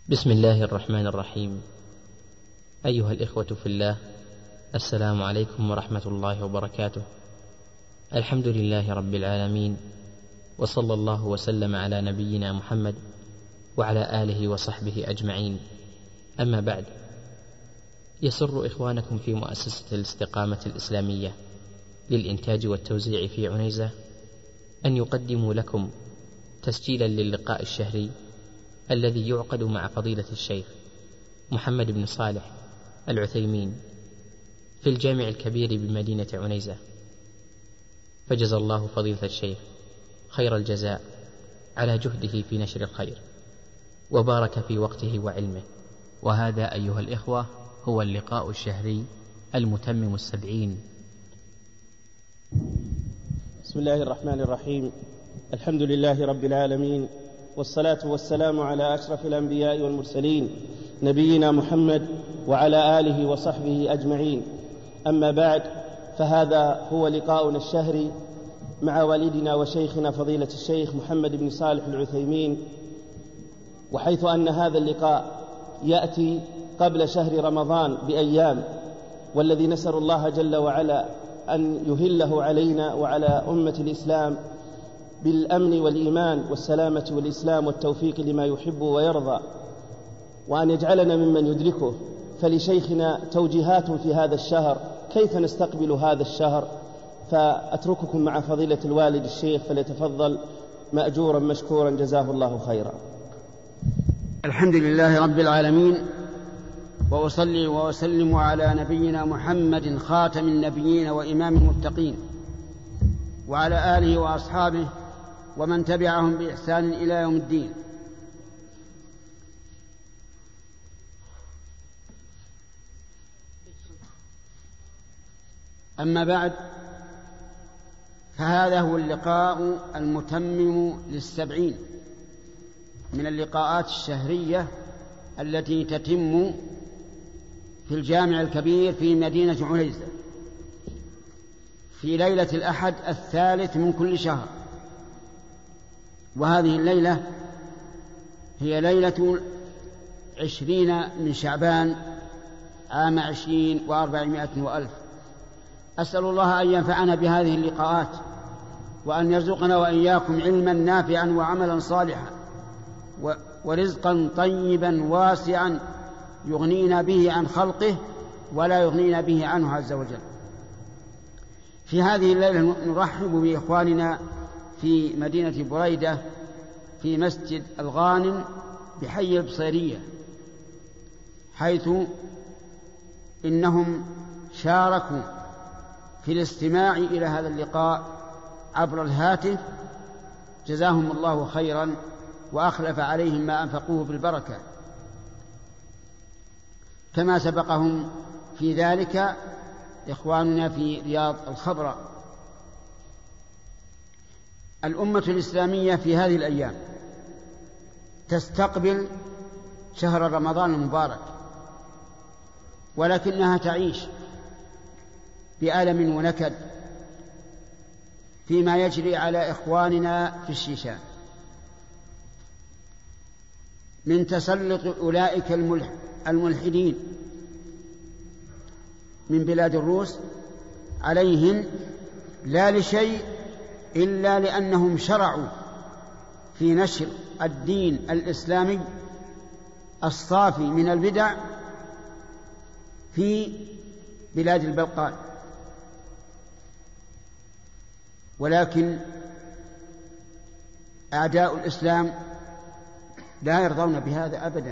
بسم الله الرحمن الرحيم. أيها الإخوة في الله، السلام عليكم ورحمة الله وبركاته. الحمد لله رب العالمين، وصلى الله وسلم على نبينا محمد وعلى آله وصحبه أجمعين. أما بعد، يسر إخوانكم في مؤسسة الاستقامة الإسلامية للإنتاج والتوزيع في عنيزة أن يقدموا لكم تسجيلا للقاء الشهري الذي يعقد مع فضيلة الشيخ محمد بن صالح العثيمين في الجامع الكبير بمدينة عنيزة، فجزى الله فضيلة الشيخ خير الجزاء على جهده في نشر الخير، وبارك في وقته وعلمه. وهذا أيها الإخوة هو اللقاء الشهري المتمم 70. بسم الله الرحمن الرحيم. الحمد لله رب العالمين، والصلاة والسلام على أشرف الأنبياء والمرسلين نبينا محمد وعلى آله وصحبه أجمعين. أما بعد، فهذا هو لقاؤنا الشهري مع والدنا وشيخنا فضيلة الشيخ محمد بن صالح العثيمين، وحيث أن هذا اللقاء يأتي قبل شهر رمضان بأيام، والذي نسأل الله جل وعلا أن يهله علينا وعلى أمة الإسلام بالأمن والإيمان والسلامة والإسلام والتوفيق لما يحب ويرضى، وأن يجعلنا ممن يدركه. فلشيخنا توجيهات في هذا الشهر، كيف نستقبل هذا الشهر؟ فأترككم مع فضيلة الوالد الشيخ، فليتفضل مأجورا مشكورا جزاه الله خيرا. الحمد لله رب العالمين، وأصلي وأسلم على نبينا محمد خاتم النبيين وإمام المتقين، وعلى آله وأصحابه ومن تبعهم بإحسان إلى يوم الدين. أما بعد، فهذا هو اللقاء المتمم 70 من اللقاءات الشهرية التي تتم في الجامع الكبير في مدينة عنيزة في ليلة الأحد 3 من كل شهر. وهذه الليلة هي ليلة 20 من شعبان عام 20 و400 وألف. أسأل الله أن ينفعنا بهذه اللقاءات، وأن يرزقنا وإياكم علما نافعا وعملا صالحا ورزقا طيبا واسعا يغنينا به عن خلقه ولا يغنينا به عنه عز وجل. في هذه الليلة نرحب بإخواننا في مدينة بريدة في مسجد الغانم بحي البصيرية، حيث إنهم شاركوا في الاستماع إلى هذا اللقاء عبر الهاتف، جزاهم الله خيرا وأخلف عليهم ما أنفقوه بالبركة، كما سبقهم في ذلك إخواننا في رياض الخبراء. الأمة الإسلامية في هذه الأيام تستقبل شهر رمضان المبارك، ولكنها تعيش بألم ونكد فيما يجري على إخواننا في الشيشان من تسلط أولئك الملحدين من بلاد الروس عليهم، لا لشيء إلا لأنهم شرعوا في نشر الدين الإسلامي الصافي من البدع في بلاد البلقان. ولكن أعداء الإسلام لا يرضون بهذا أبدا،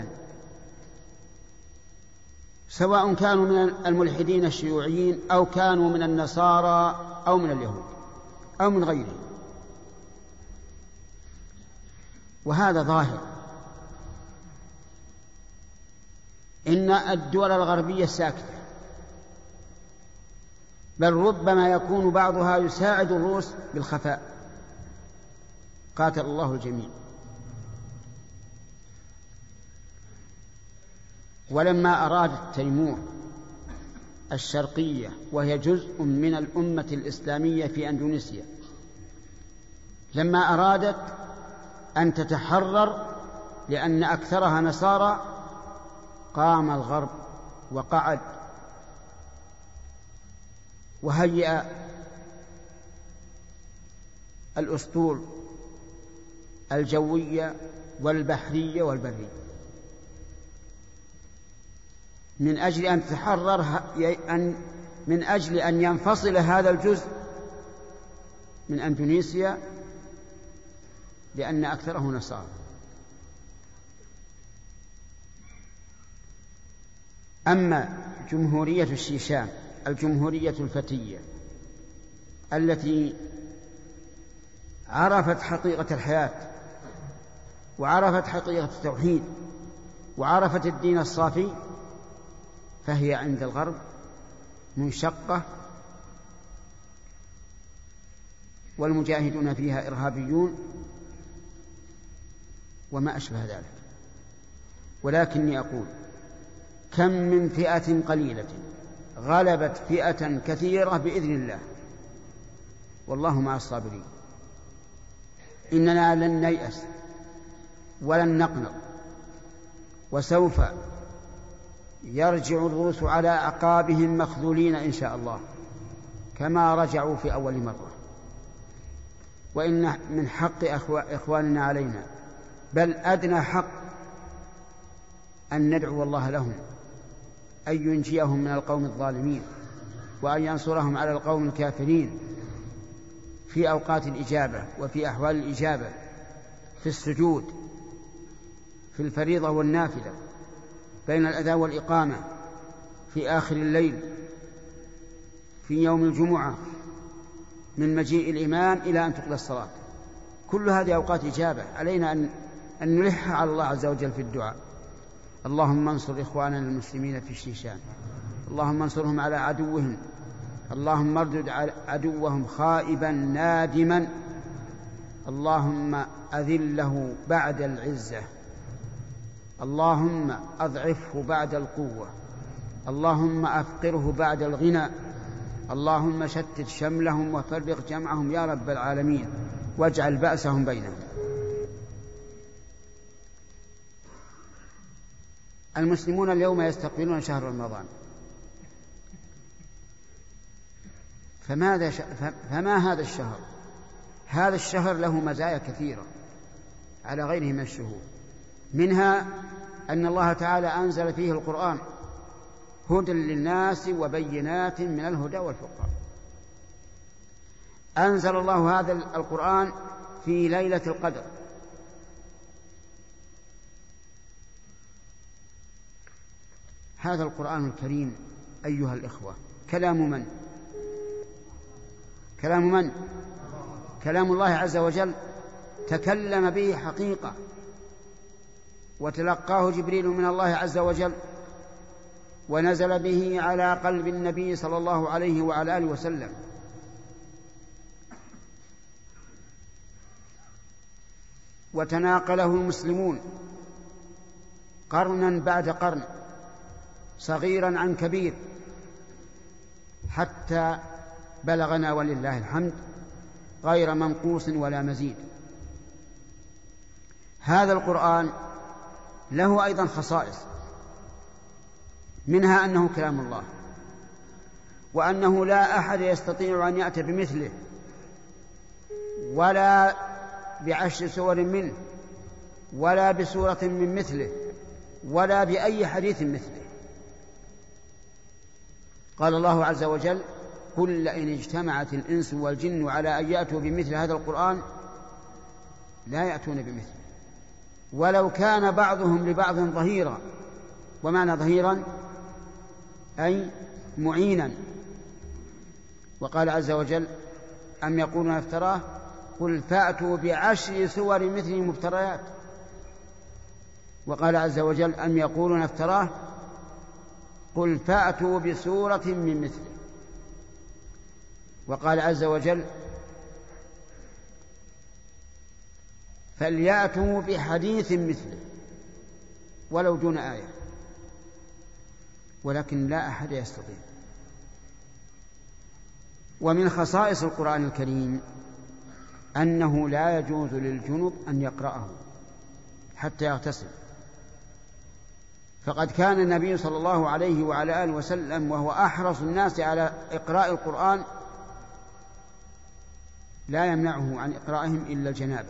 سواء كانوا من الملحدين الشيوعيين أو كانوا من النصارى أو من اليهود أو من غيرهم. وهذا ظاهر. إن الدول الغربية ساكتة، بل ربما يكون بعضها يساعد الروس بالخفاء، قاتل الله الجميع. ولما أرادت تيمور الشرقية، وهي جزء من الأمة الإسلامية في أندونيسيا، لما أرادت أن تتحرر لأن أكثرها نصارى، قام الغرب وقعد وهيأ الأسطول الجوية والبحرية والبرية من أجل أن تتحرر، من أجل أن ينفصل هذا الجزء من أندونيسيا، لأن أكثره نصارى. أما جمهورية الشيشان، الجمهورية الفتية التي عرفت حقيقة الحياة وعرفت حقيقة التوحيد وعرفت الدين الصافي، فهي عند الغرب منشقة، والمجاهدون فيها إرهابيون وما أشبه ذلك. ولكني أقول كم من فئة قليلة غلبت فئة كثيرة بإذن الله، والله مع الصابرين. إننا لن نيأس ولن نقنط، وسوف يرجع الروس على أعقابهم مخذولين إن شاء الله كما رجعوا في أول مرة. وإن من حق إخواننا علينا، بل أدنى حق، أن ندعو الله لهم أن ينجيهم من القوم الظالمين وأن ينصرهم على القوم الكافرين في أوقات الإجابة وفي أحوال الإجابة، في السجود، في الفريضة والنافلة، بين الأذان والإقامة، في آخر الليل، في يوم الجمعة، من مجيء الإمام إلى أن تقضى الصلاة. كل هذه أوقات إجابة، علينا أن نلح على الله عز وجل في الدعاء. اللهم انصر إخواننا المسلمين في الشيشان، اللهم انصرهم على عدوهم، اللهم اردد عدوهم خائبا نادما، اللهم أذله بعد العزة، اللهم أضعفه بعد القوة، اللهم أفقره بعد الغنى، اللهم شتت شملهم وفرق جمعهم يا رب العالمين، واجعل بأسهم بينهم. المسلمون اليوم يستقبلون شهر رمضان، فما هذا الشهر؟ هذا الشهر له مزايا كثيرة على غيره من الشهور، منها أن الله تعالى أنزل فيه القرآن هدى للناس وبينات من الهدى والفرقان. أنزل الله هذا القرآن في ليلة القدر، هذا القرآن الكريم أيها الإخوة كلام من؟ كلام من؟ كلام الله عز وجل، تكلم به حقيقة، وتلقاه جبريل من الله عز وجل، ونزل به على قلب النبي صلى الله عليه وعلى آله وسلم. وتناقله المسلمون قرنا بعد قرن، صغيرا عن كبير، حتى بلغنا ولله الحمد غير منقوص ولا مزيد. هذا القرآن له أيضا خصائص، منها أنه كلام الله، وأنه لا أحد يستطيع أن يأتي بمثله ولا بعشر سور منه ولا بسورة من مثله ولا بأي حديث مثله. قال الله عز وجل: قل لئن اجتمعت الإنس والجن على أن يأتوا بمثل هذا القرآن لا يأتون بمثله ولو كان بعضهم لبعض ظهيرا. ومعنى ظهيرا أي معينا. وقال عز وجل: أم يقولون افتراه قل فأتوا بعشر سور مثله مفتريات. وقال عز وجل: أم يقولون افتراه قل فأتوا بسورة من مثله. وقال عز وجل: فليأتوا بحديث مثله ولو دون آية. ولكن لا أحد يستطيع. ومن خصائص القرآن الكريم أنه لا يجوز للجنب أن يقرأه، حتى يغتسل. فقد كان النبي صلى الله عليه وعلى آله وسلم وهو أحرص الناس على إقراء القرآن لا يمنعه عن إقرائهم إلا الجنابة.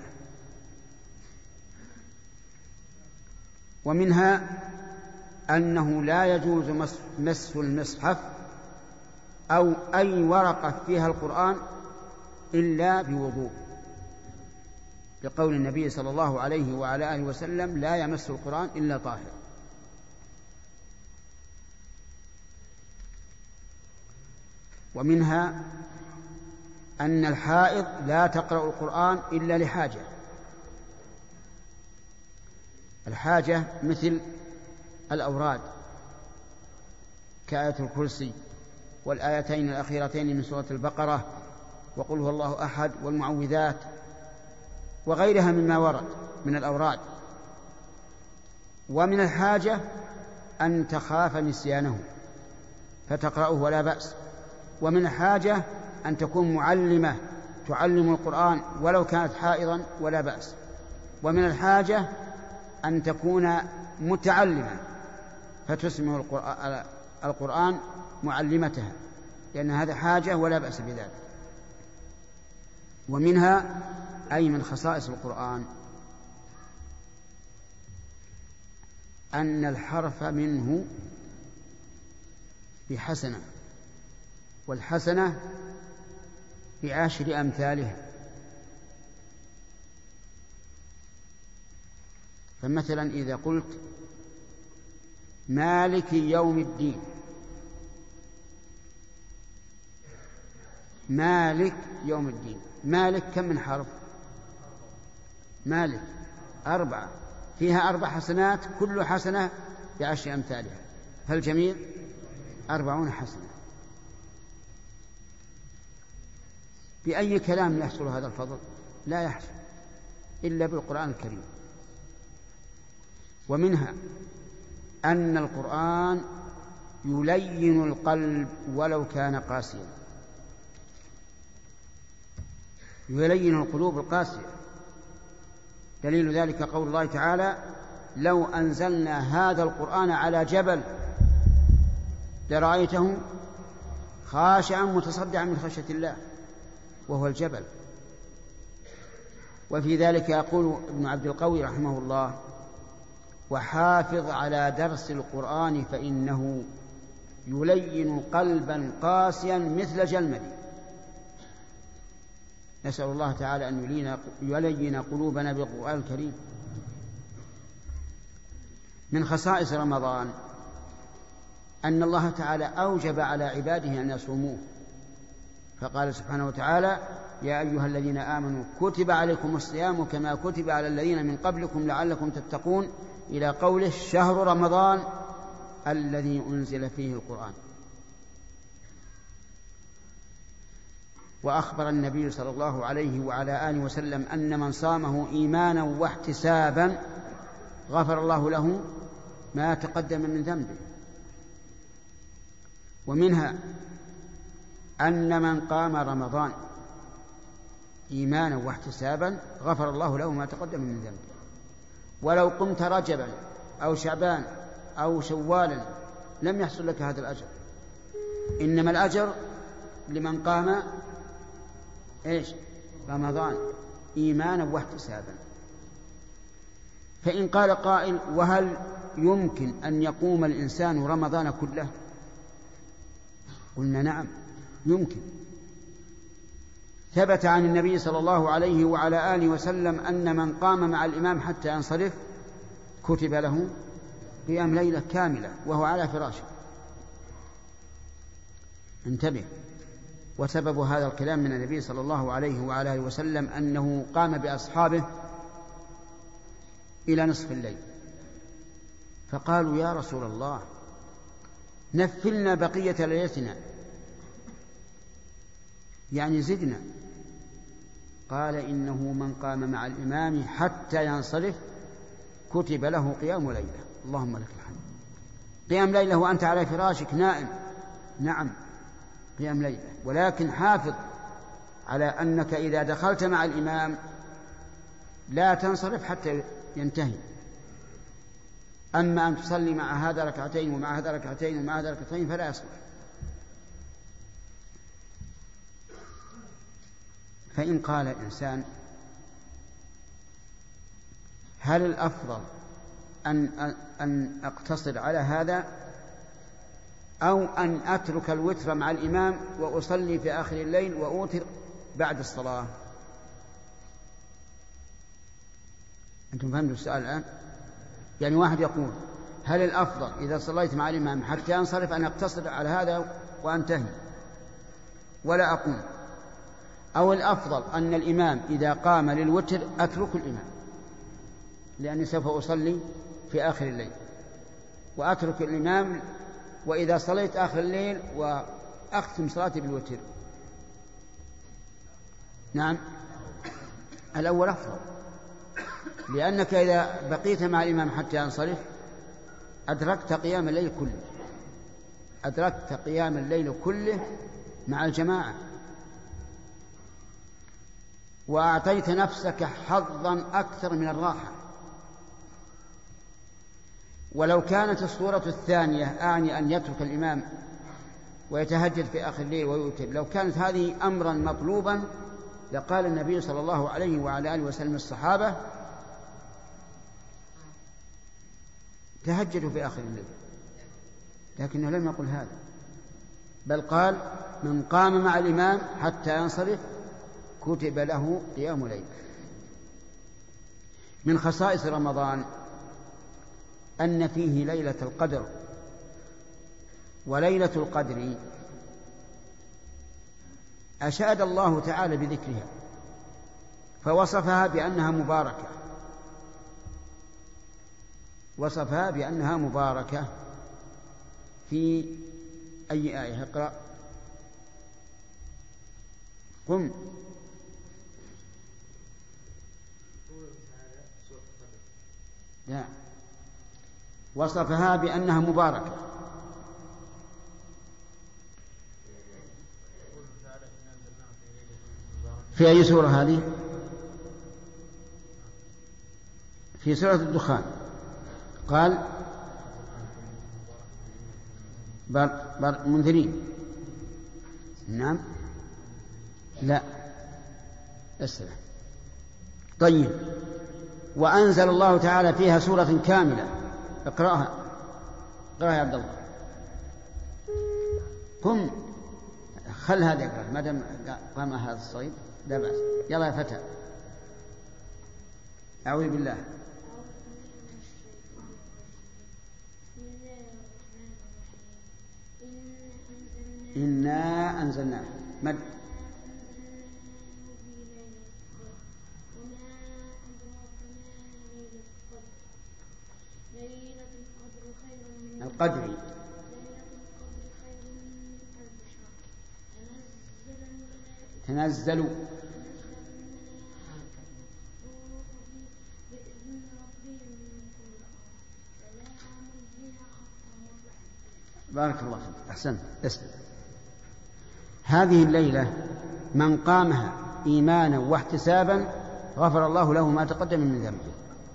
ومنها أنه لا يجوز مس المصحف أو أي ورقة فيها القرآن إلا بوضوء، لقول النبي صلى الله عليه وعلى آله وسلم: لا يمس القرآن إلا طاهر. ومنها أن الحائض لا تقرأ القرآن إلا لحاجة. الحاجة مثل الأوراد كآية الكرسي والآيتين الأخيرتين من سورة البقرة وقل هو الله أحد والمعوذات وغيرها مما ورد من الأوراد. ومن الحاجة أن تخاف نسيانه فتقرأه ولا بأس. ومن الحاجة أن تكون معلمة تعلم القرآن ولو كانت حائضا ولا بأس. ومن الحاجة أن تكون متعلمة فتسمع القرآن معلمتها، لأن هذا حاجة ولا بأس بذلك. ومنها أي من خصائص القرآن أن الحرف منه بحسنة، والحسنة بعشر أمثالها. فمثلا إذا قلت مالك يوم الدين، مالك يوم الدين، مالك كم من حرف؟ مالك 4، فيها 4 حسنات، كل حسنة بعشر أمثالها، فالجميع 40 حسنة. بأي كلام يحصل هذا الفضل؟ لا يحصل إلا بالقرآن الكريم. ومنها أن القرآن يلين القلب ولو كان قاسيا، يلين القلوب القاسية. دليل ذلك قول الله تعالى: لو أنزلنا هذا القرآن على جبل لرأيته خاشعا متصدعا من خشية الله، وهو الجبل. وفي ذلك يقول ابن عبد القوي رحمه الله: وحافظ على درس القرآن فإنه يلين قلبا قاسيا مثل جلمد. نسأل الله تعالى أن يلين قلوبنا بالقرآن الكريم. من خصائص رمضان أن الله تعالى أوجب على عباده أن يصوموه، فقال سبحانه وتعالى: يا أيها الذين آمنوا كتب عليكم الصيام كما كتب على الذين من قبلكم لعلكم تتقون، إلى قوله: شهر رمضان الذي أنزل فيه القرآن. وأخبر النبي صلى الله عليه وعلى آله وسلم أن من صامه إيمانا واحتسابا غفر الله له ما تقدم من ذنبه. ومنها أن من قام رمضان إيمانا واحتسابا غفر الله له ما تقدم من ذنبه. ولو قمت رجبا أو شعبان أو شوالا لم يحصل لك هذا الأجر، إنما الأجر لمن قام رمضان إيمانا واحتسابا. فإن قال قائل: وهل يمكن أن يقوم الإنسان رمضان كله؟ قلنا: نعم يمكن. ثبت عن النبي صلى الله عليه وعلى آله وسلم أن من قام مع الإمام حتى ينصرف كتب له قيام ليلة كاملة وهو على فراشه. انتبه. وسبب هذا الكلام من النبي صلى الله عليه وعلى آله وسلم أنه قام بأصحابه إلى نصف الليل، فقالوا: يا رسول الله نفلنا بقية ليلتنا، يعني زدنا. قال: إنه من قام مع الإمام حتى ينصرف كتب له قيام ليلة. اللهم لك الحمد. قيام ليلة وأنت على فراشك نائم، نعم قيام ليلة، ولكن حافظ على أنك إذا دخلت مع الإمام لا تنصرف حتى ينتهي، أما أن تصلي مع هذا ركعتين ومع هذا ركعتين ومع هذا ركعتين فلا يصلح. فإن قال الإنسان هل الأفضل أن أقتصر على هذا أو أن أترك الوتر مع الإمام وأصلي في آخر الليل وأوتر بعد الصلاة؟ أنتم فهمتوا السؤال الآن؟ يعني واحد يقول هل الأفضل إذا صليت مع الإمام حتى أنصرف أن أقتصر على هذا وأنتهي ولا أقوم، أو الأفضل أن الإمام إذا قام للوتر أترك الإمام لأني سوف أصلي في آخر الليل وأترك الإمام وإذا صليت آخر الليل وأختم صلاتي بالوتر؟ نعم، الأول أفضل، لأنك إذا بقيت مع الإمام حتى ينصرف أدركت قيام الليل كله، أدركت قيام الليل كله مع الجماعة، وأعطيت نفسك حظا أكثر من الراحة. ولو كانت الصورة الثانية أعني أن يترك الإمام ويتهجد في آخر الليل ويوتر، لو كانت هذه أمرا مطلوبا لقال النبي صلى الله عليه وعلى آله وسلم الصحابة تهجدوا في آخر الليل، لكنه لم يقل هذا، بل قال من قام مع الإمام حتى ينصرف كتب له قيام ليل. من خصائص رمضان أن فيه ليلة القدر، وليلة القدر أشاد الله تعالى بذكرها فوصفها بأنها مباركة، وصفها بأنها مباركة في أي آية؟ اقرأ. قم. لا، وصفها بأنها مباركة. في أي سورة هذه؟ في سورة الدخان قال منذرين. نعم، لا، اسمع. طيب، وأنزل الله تعالى فيها سورة كاملة. اقرأها يا عبد الله. قم، خل هذا يقرأ ما دام قام هذا الصيد، لا بأس. يلا يا فتى. أعوذ بالله. إنا أنزلناه مد. القدر تنزل. بارك الله فيك، أحسنت، تسلم. هذه الليلة من قامها إيمانا واحتسابا غفر الله له ما تقدم من ذنبه.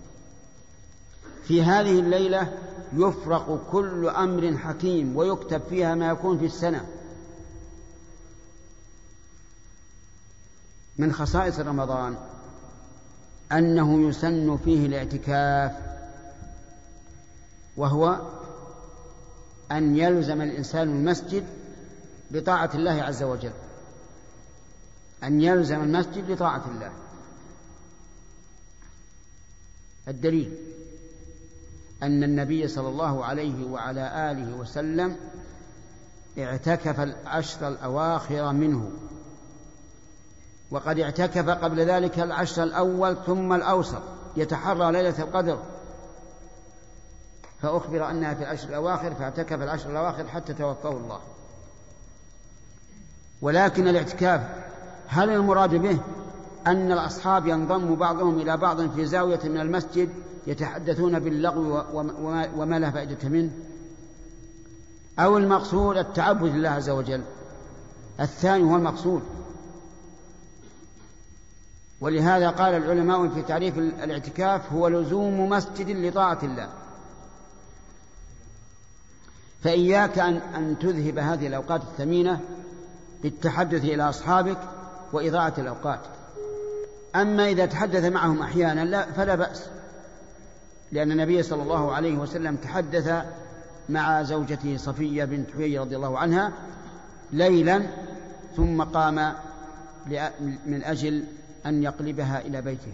في هذه الليلة يفرق كل أمر حكيم ويكتب فيها ما يكون في السنة. من خصائص رمضان أنه يسن فيه الاعتكاف، وهو أن يلزم الإنسان المسجد بطاعة الله عز وجل، أن يلزم المسجد بطاعة الله. الدليل أن النبي صلى الله عليه وعلى آله وسلم اعتكف العشر الأواخر منه، وقد اعتكف قبل ذلك العشر الأول ثم الأوسط يتحرى ليلة القدر، فأخبر أنها في العشر الأواخر فاعتكف العشر الأواخر حتى توفاه الله. ولكن الاعتكاف هل المراد به أن الأصحاب ينضم بعضهم إلى بعض في زاوية من المسجد يتحدثون باللغو وما لا فائدة منه، أو المقصود التعبد لله عز وجل؟ الثاني هو المقصود. ولهذا قال العلماء في تعريف الاعتكاف هو لزوم مسجد لطاعة الله، فإياك أن تذهب هذه الأوقات الثمينة بالتحدث إلى أصحابك وإضاعة الأوقات. أما إذا تحدث معهم أحيانا لا فلا بأس، لأن النبي صلى الله عليه وسلم تحدث مع زوجته صفية بنت حيي رضي الله عنها ليلا ثم قام من أجل أن يقلبها إلى بيته.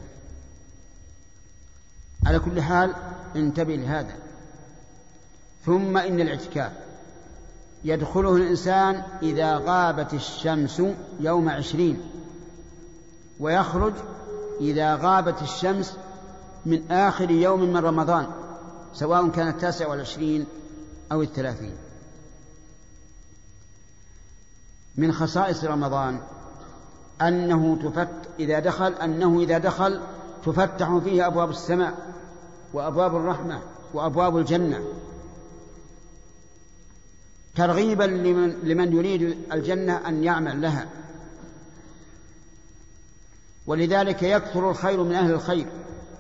على كل حال انتبه لهذا. ثم إن الاعتكاف يدخله الإنسان إذا غابت الشمس يوم 20، ويخرج إذا غابت الشمس من آخر يوم من رمضان، سواء كان 29 أو 30. من خصائص رمضان أنه إذا دخل تفتح فيه أبواب السماء وأبواب الرحمة وأبواب الجنة، ترغيبا لمن يريد الجنة أن يعمل لها، ولذلك يكثر الخير من أهل الخير،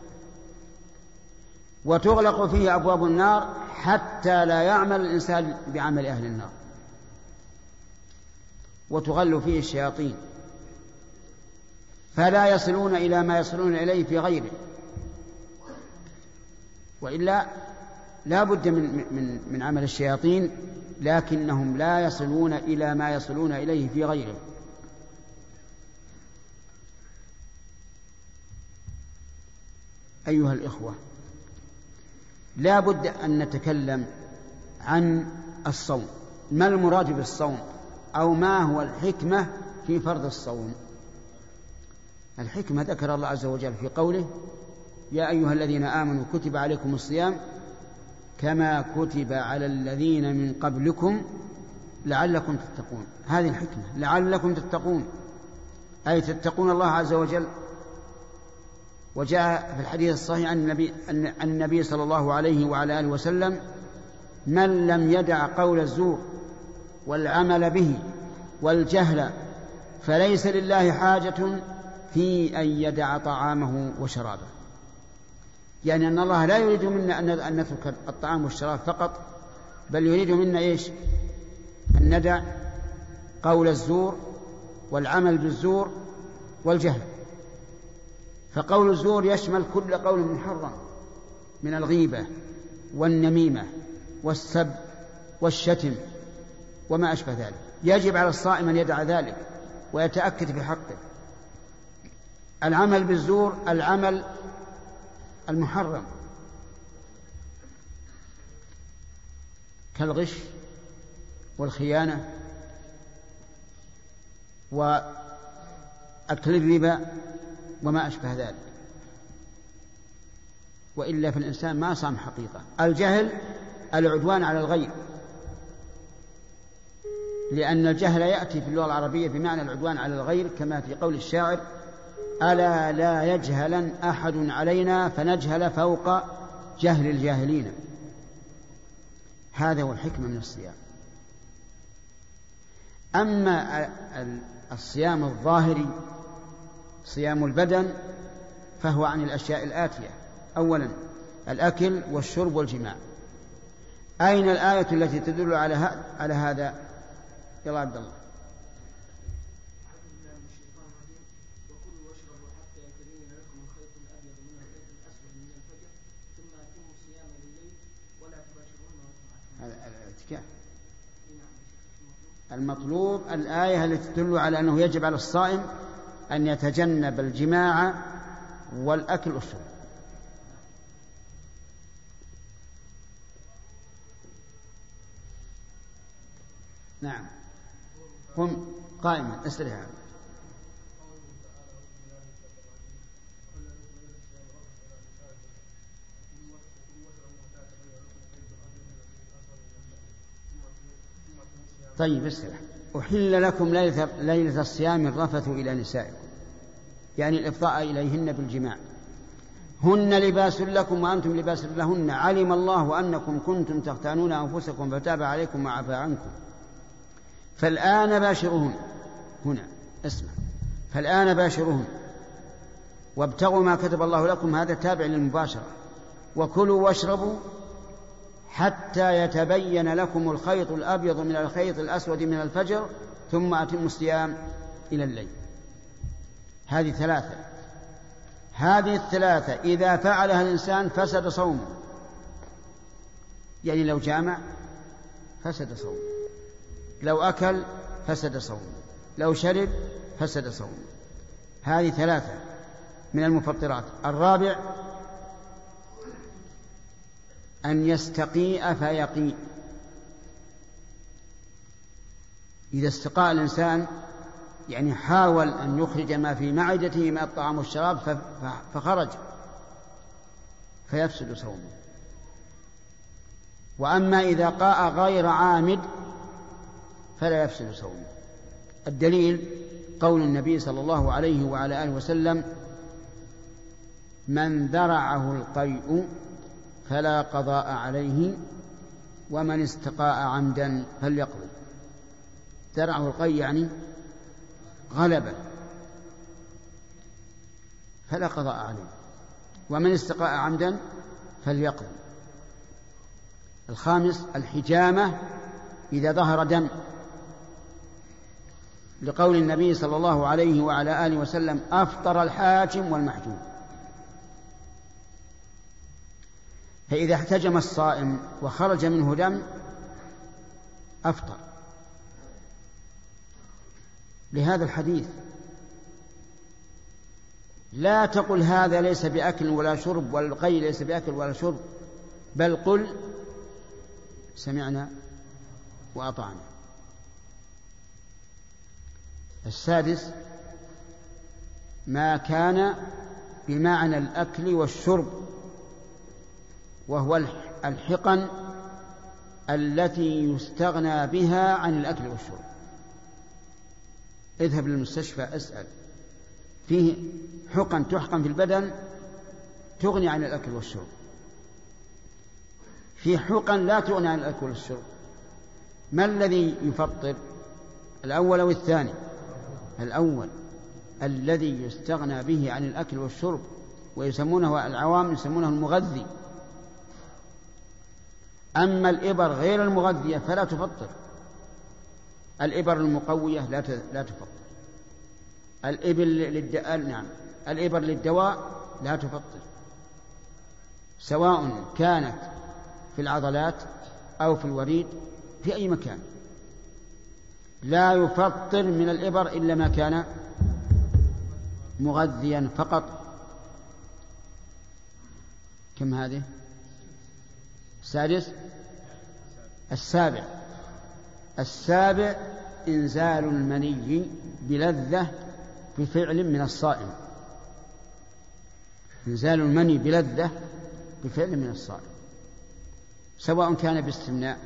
وتغلق فيه أبواب النار حتى لا يعمل الإنسان بعمل أهل النار، وتغل فيه الشياطين فلا يصلون إلى ما يصلون إليه في غيره، وإلا لا بد من عمل الشياطين، لكنهم لا يصلون إلى ما يصلون إليه في غيره. أيها الإخوة، لا بد أن نتكلم عن الصوم، ما المراد بالصوم، أو ما هو الحكمة في فرض الصوم. الحكمة ذكر الله عز وجل في قوله: يا أيها الذين آمنوا كتب عليكم الصيام كما كتب على الذين من قبلكم لعلكم تتقون. هذه الحكمة، لعلكم تتقون، أي تتقون الله عز وجل. وجاء في الحديث الصحيح عن النبي صلى الله عليه وعلى آله وسلم: من لم يدع قول الزور والعمل به والجهل فليس لله حاجة في أن يدع طعامه وشرابه. يعني أن الله لا يريد منا أن نترك الطعام والشراب فقط، بل يريد منا إيش؟ أن ندع قول الزور والعمل بالزور والجهل. فقول الزور يشمل كل قول محرم من الغيبة والنميمة والسب والشتم وما أشبه ذلك. يجب على الصائم أن يدع ذلك ويتأكد في حقه. العمل بالزور العمل المحرم كالغش والخيانة وأكل الربا وما أشبه ذلك، وإلا فالإنسان ما صام حقيقة. الجهل العدوان على الغير، لأن الجهل يأتي في اللغة العربية بمعنى العدوان على الغير، كما في قول الشاعر: ألا لا يجهلن أحد علينا فنجهل فوق جهل الجاهلين. هذا هو الحكمة من الصيام. أما الصيام الظاهري صيام البدن فهو عن الأشياء الآتية: أولا الأكل والشرب والجماع. أين الآية التي تدل على هذا؟ يلا عبد الله. المطلوب الآية التي تدل على أنه يجب على الصائم أن يتجنب الجماع والأكل والشرب. نعم، قم قائما استريح. طيب استريح. أحل لكم ليلة الصيام الرفث إلى نسائكم، يعني الإفضاء إليهن بالجماع. هن لباس لكم وأنتم لباس لهن، علم الله أنكم كنتم تختانون أنفسكم فتاب عليكم وعفى عنكم، فالآن باشرهن. هنا اسمع: فالآن باشرهن وابتغوا ما كتب الله لكم، هذا تابع للمباشرة. وكلوا واشربوا حتى يتبين لكم الخيط الأبيض من الخيط الأسود من الفجر ثم أتموا الصيام إلى الليل. هذه ثلاثة. هذه الثلاثة إذا فعلها الإنسان فسد صومه، يعني لو جامع فسد صومه، لو أكل فسد صومه، لو شرب فسد صومه. هذه ثلاثة من المفطرات. الرابع أن يستقيء فيقيء. إذا استقاء الإنسان يعني حاول أن يخرج ما في معدته من الطعام والشراب فخرج فيفسد صومه. وأما إذا قاء غير عامد فلا يفسد صومه. الدليل قول النبي صلى الله عليه وعلى آله وسلم: من ذرعه القيء فلا قضاء عليه ومن استقاء عمدا فليقضي. ذرعه القيء يعني غلبة فلا قضاء عليه، ومن استقاء عمدا فليقضي. الخامس الحجامة إذا ظهر دم، لقول النبي صلى الله عليه وعلى آله وسلم: أفطر الحاجم والمحجوم. فإذا احتجم الصائم وخرج منه دم أفطر، لهذا الحديث. لا تقل هذا ليس بأكل ولا شرب، والقي ليس بأكل ولا شرب، بل قل سمعنا وأطعنا. السادس ما كان بمعنى الأكل والشرب، وهو الحقن التي يستغنى بها عن الأكل والشرب. اذهب للمستشفى اسأل، فيه حقن تحقن في البدن تغني عن الأكل والشرب، في حقن لا تغني عن الأكل والشرب. ما الذي يفطر، الأول أو الثاني؟ الأول الذي يستغنى به عن الأكل والشرب، ويسمونه العوام يسمونه المغذي. أما الإبر غير المغذية فلا تفطر. الإبر المقوية لا تفطر. الإبر للدواء لا تفطر، سواء كانت في العضلات أو في الوريد، في أي مكان. لا يفطر من الإبر إلا ما كان مغذيا فقط. كم هذه؟ السادس. السابع إنزال المني بلذة بفعل من الصائم. إنزال المني بلذة بفعل من الصائم، سواء كان باستمناء،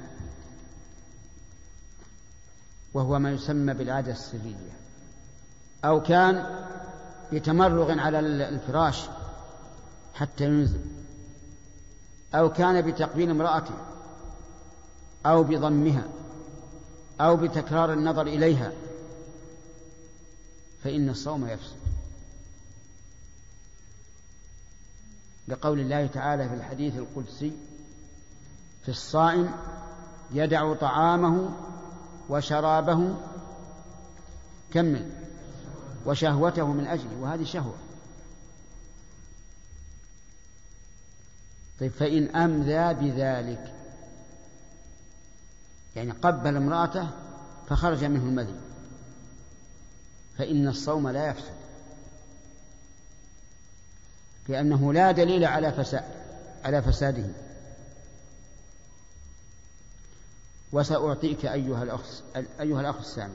وهو ما يسمى بالعادة السرية، أو كان بتمرغ على الفراش حتى ينزل، أو كان بتقبيل امرأته، أو بضمها، أو بتكرار النظر إليها، فإن الصوم يفسد، لقول الله تعالى في الحديث القدسي: في الصائم يدع طعامه وشرابه كمل وشهوته من أجله، وهذه شهوة. طيب فإن أمذى بذلك، يعني قبل امرأته فخرج منه المذي، فإن الصوم لا يفسد، لأنه لا دليل على فساده. وسأعطيك أيها الأخ السامع،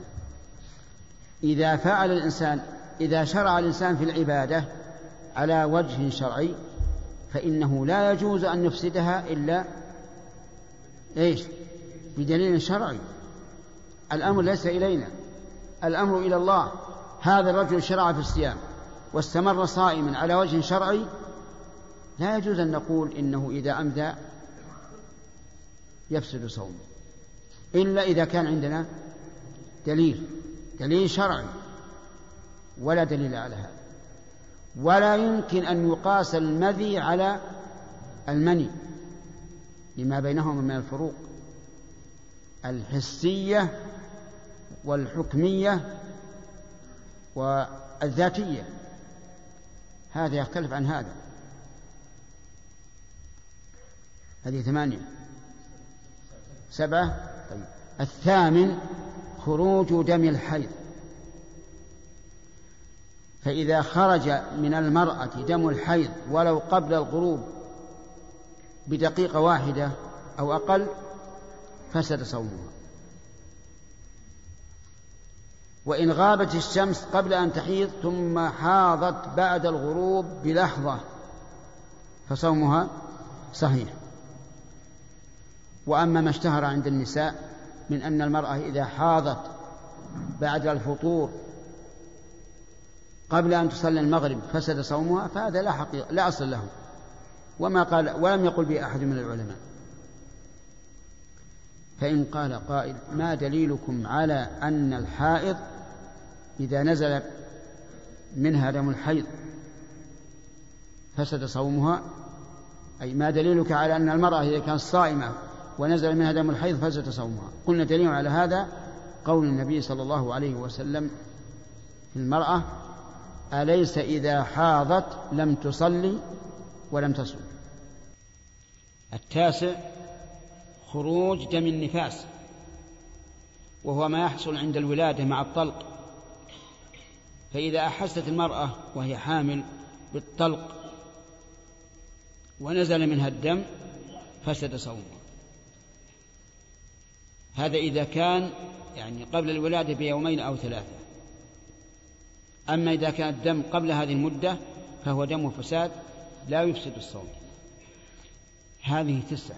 إذا شرع الإنسان في العبادة على وجه شرعي فإنه لا يجوز أن يفسدها إلا بدليل شرعي. الأمر ليس إلينا، الأمر إلى الله. هذا الرجل شرع في الصيام واستمر صائما على وجه شرعي، لا يجوز أن نقول إنه إذا أمذى يفسد صومه، إلا إذا كان عندنا دليل شرعي، ولا دليل على هذا. ولا يمكن أن يقاس المذي على المني، لما بينهما من الفروق الحسية والحكمية والذاتية، هذا يختلف عن هذا. هذه 8. 7. طيب. 8 خروج دم الحيض، فإذا خرج من المرأة دم الحيض ولو قبل الغروب بدقيقة واحدة أو أقل فسد صومها، وإن غابت الشمس قبل أن تحيض ثم حاضت بعد الغروب بلحظة فصومها صحيح. وأما ما اشتهر عند النساء من أن المرأة إذا حاضت بعد الفطور قبل أن تصلي المغرب فسد صومها، فهذا لا أصل له، ولم يقل به أحد من العلماء. فإن قال قائل ما دليلكم على أن الحائض إذا نزل منها دم الحيض فسد صومها، أي ما دليلك على أن المرأة إذا كانت صائمة ونزل منها دم الحيض فسد صومها؟ قلنا دليل على هذا قول النبي صلى الله عليه وسلم في المرأة: أليس إذا حاضت لم تصلي ولم تصوم. 9 خروج دم النفاس، وهو ما يحصل عند الولادة مع الطلق، فإذا أحست المرأة وهي حامل بالطلق ونزل منها الدم فسد صومها. هذا إذا كان يعني قبل الولادة ب2 أو 3. أما إذا كان الدم قبل هذه المدة فهو دم فساد لا يفسد الصوم. هذه 9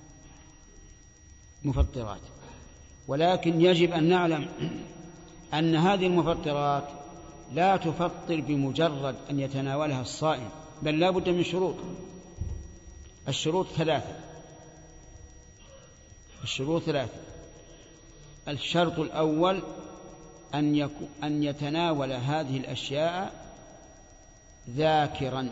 مفطرات، ولكن يجب أن نعلم أن هذه المفطرات لا تفطر بمجرد أن يتناولها الصائم، بل لا بد من شروط. الشروط 3. الشرط الأول أن يتناول هذه الأشياء ذاكرا.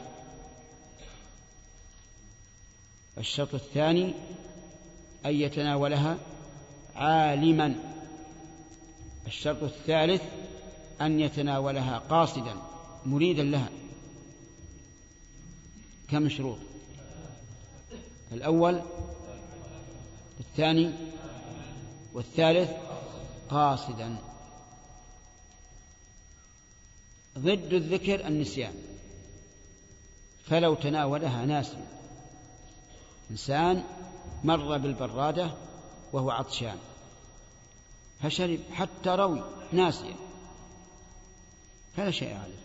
الشرط الثاني أن يتناولها عالما. الشرط الثالث أن يتناولها قاصدا مريدا لها. كم شروط؟ الأول، الثاني، والثالث قاصدا. ضد الذكر النسيان، فلو تناولها ناسيا، إنسان مر بالبرادة وهو عطشان فشرب حتى روي ناسيا فلا شيء عليه.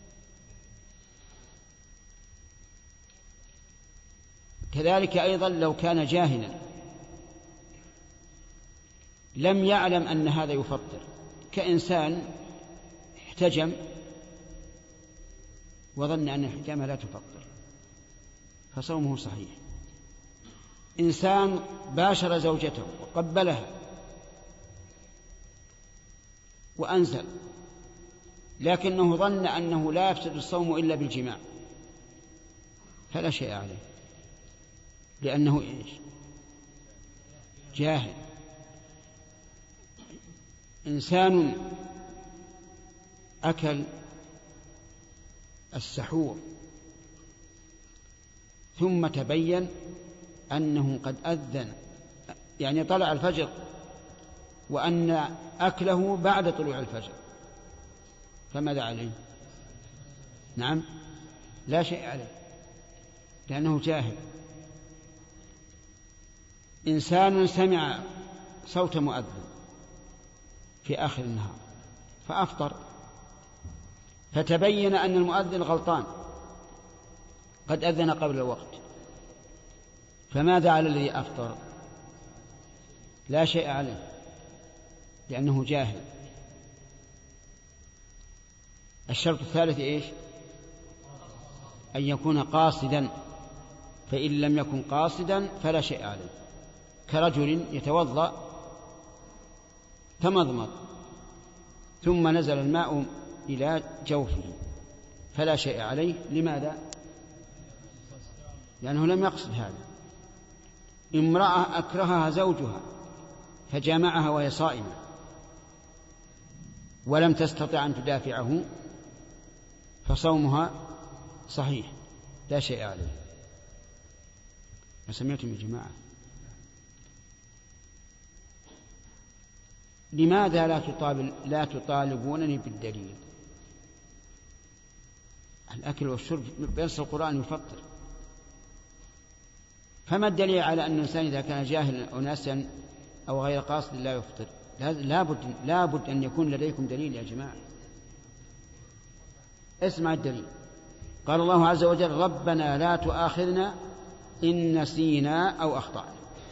كذلك أيضا لو كان جاهلا لم يعلم أن هذا يفطر، كإنسان احتجم وظن أن الحجامة لا تفطر فصومه صحيح. إنسان باشر زوجته وقبلها وأنزل لكنه ظن أنه لا يفسد الصوم إلا بالجماع فلا شيء عليه، لأنه جاهل. إنسان أكل السحور ثم تبين أنه قد أذن، يعني طلع الفجر، وأن أكله بعد طلوع الفجر، فماذا عليه؟ نعم، لا شيء عليه لأنه جاهل. إنسان سمع صوت مؤذن في آخر النهار فأفطر، فتبين أن المؤذن غلطان قد أذن قبل الوقت، فماذا على الذي أفطر؟ لا شيء عليه لأنه جاهل. الشرط الثالث إيش؟ أن يكون قاصدا، فإن لم يكن قاصدا فلا شيء عليه، كرجل يتوضأ تمضمض ثم نزل الماء إلى جوفه فلا شيء عليه. لماذا؟ لأنه لم يقصد هذا. امرأة أكرهها زوجها فجامعها وهي صائمة ولم تستطع أن تدافعه فصومها صحيح لا شيء عليه. ما سمعتم يا جماعة؟ لماذا لا تطالبونني بالدليل؟ الأكل والشرب بنص القرآن يفطر، فما الدليل على أن الإنسان إذا كان جاهلا أو ناسيا أو غير قاصد لا يفطر؟ لابد أن يكون لديكم دليل يا جماعة. اسمع الدليل. قال الله عز وجل: ربنا لا تؤاخذنا إن نسينا أو أخطأنا.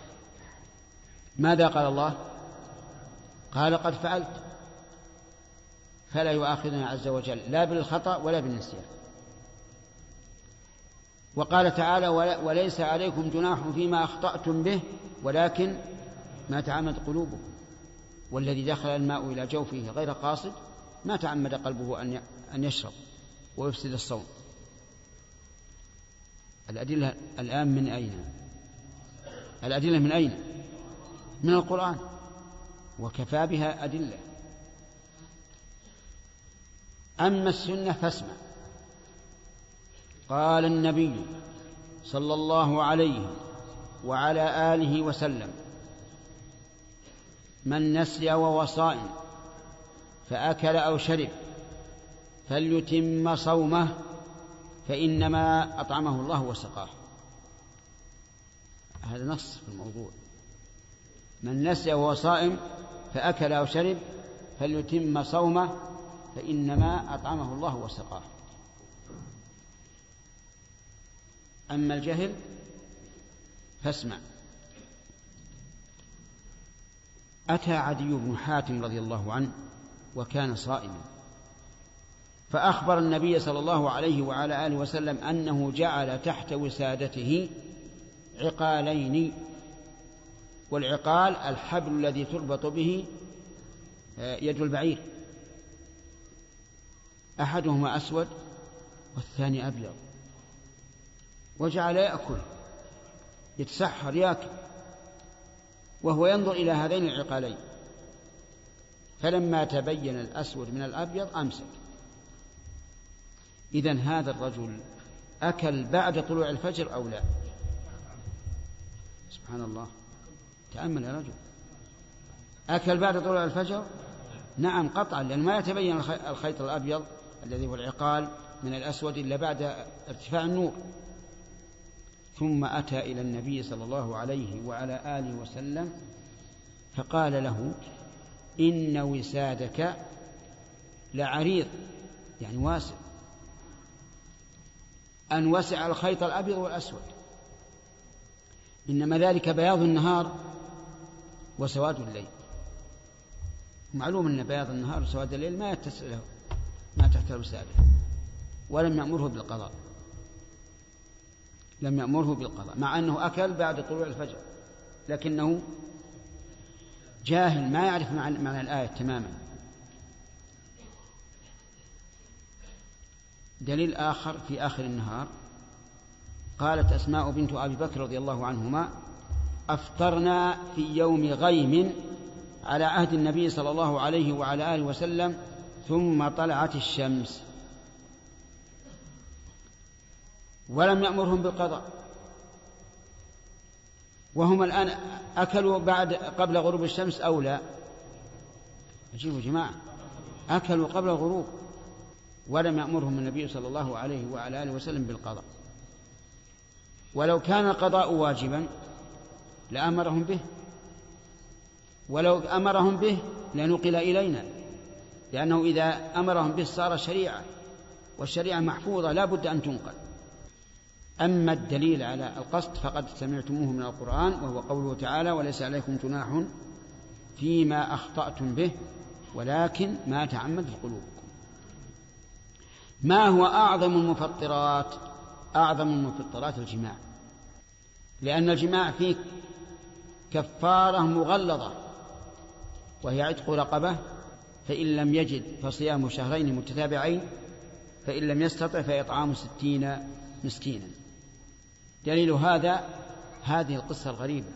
ماذا قال الله؟ قال: قد فعلت. فلا يؤاخذنا عز وجل لا بالخطأ ولا بالنسيان. وقال تعالى: وليس عليكم جناح فيما أخطأتم به ولكن ما تعمد قلوبكم. والذي دخل الماء إلى جوفه غير قاصد ما تعمد قلبه أن يشرب ويفسد الصوم. الأدلة الآن من أين؟ الأدلة من أين؟ من القرآن، وكفى بها أدلة. أما السنة فاسمع. قال النبي صلى الله عليه وعلى آله وسلم: من نسي وهو صائم فأكل أو شرب فليتم صومه فإنما أطعمه الله وسقاه. هذا نص في الموضوع. من نسي وهو صائم فأكل أو شرب فليتم صومه فإنما أطعمه الله وسقاه. أما الجهل فاسمع. أتى عدي بن حاتم رضي الله عنه وكان صائما، فأخبر النبي صلى الله عليه وعلى آله وسلم أنه جعل تحت وسادته عقالين، والعقال الحبل الذي تربط به يد البعير، أحدهما أسود والثاني أبيض، وجعل يأكل يتسحر يأكل وهو ينظر إلى هذين العقالين، فلما تبين الأسود من الأبيض أمسك. إذن هذا الرجل أكل بعد طلوع الفجر أو لا؟ سبحان الله، تأمل يا رجل. أكل بعد طلوع الفجر؟ نعم قطعا، لأن ما يتبين الخيط الأبيض الذي هو العقال من الأسود إلا بعد ارتفاع النور. ثم أتى إلى النبي صلى الله عليه وعلى آله وسلم فقال له: إن وسادك لعريض، يعني واسع، أن وسع الخيط الأبيض والأسود، إنما ذلك بياض النهار وسواد الليل. معلوم أن بياض النهار وسواد الليل ما يتسع له ما تحت الوسادة، ولم يأمره بالقضاء، لم يأمره بالقضاء، مع أنه أكل بعد طلوع الفجر، لكنه جاهل ما يعرف معنى الآية تماما. دليل آخر في آخر النهار، قالت أسماء بنت أبي بكر رضي الله عنهما: أفطرنا في يوم غيم على عهد النبي صلى الله عليه وعلى آله وسلم ثم طلعت الشمس، ولم يأمرهم بالقضاء، وهم الآن أكلوا قبل غروب الشمس أو لا؟ أجيبوا جماعة، أكلوا قبل الغروب ولم يأمرهم النبي صلى الله عليه وعلى آله وسلم بالقضاء. ولو كان القضاء واجبا لأمرهم به، ولو أمرهم به لنقل إلينا، لأنه إذا أمرهم به صار شريعة، والشريعة محفوظة لا بد أن تنقل. أما الدليل على القصد فقد سمعتموه من القرآن، وهو قوله تعالى: وليس عليكم جناح فيما أخطأتم به ولكن ما تعمدت قلوبكم. ما هو أعظم المفطرات؟ أعظم المفطرات الجماع، لأن الجماع فيه كفارة مغلظة، وهي عتق رقبة، فإن لم يجد فصيام شهرين متتابعين، فإن لم يستطع فإطعام 60 مسكينا. دليل هذا هذه القصة الغريبة.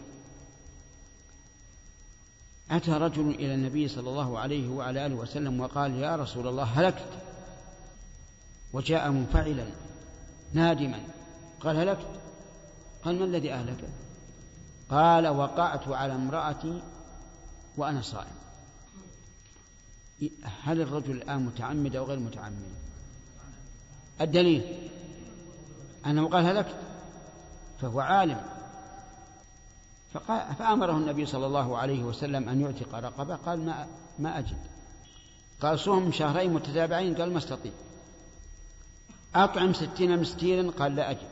أتى رجل إلى النبي صلى الله عليه وعلى آله وسلم وقال: يا رسول الله هلكت. وجاء منفعلا نادما قال: هلكت. قال: ما الذي أهلك؟ قال: وقعت على امرأتي وأنا صائم. هل الرجل الآن متعمد أو غير متعمد؟ الدليل أنه قال هلكت، فهو عالم. فأمره النبي صلى الله عليه وسلم أن يعتق رقبة. قال: ما أجد. قال: صوم شهرين متتابعين. قال: ما استطيع. أطعم 60 مسكينا. قال: لا أجد.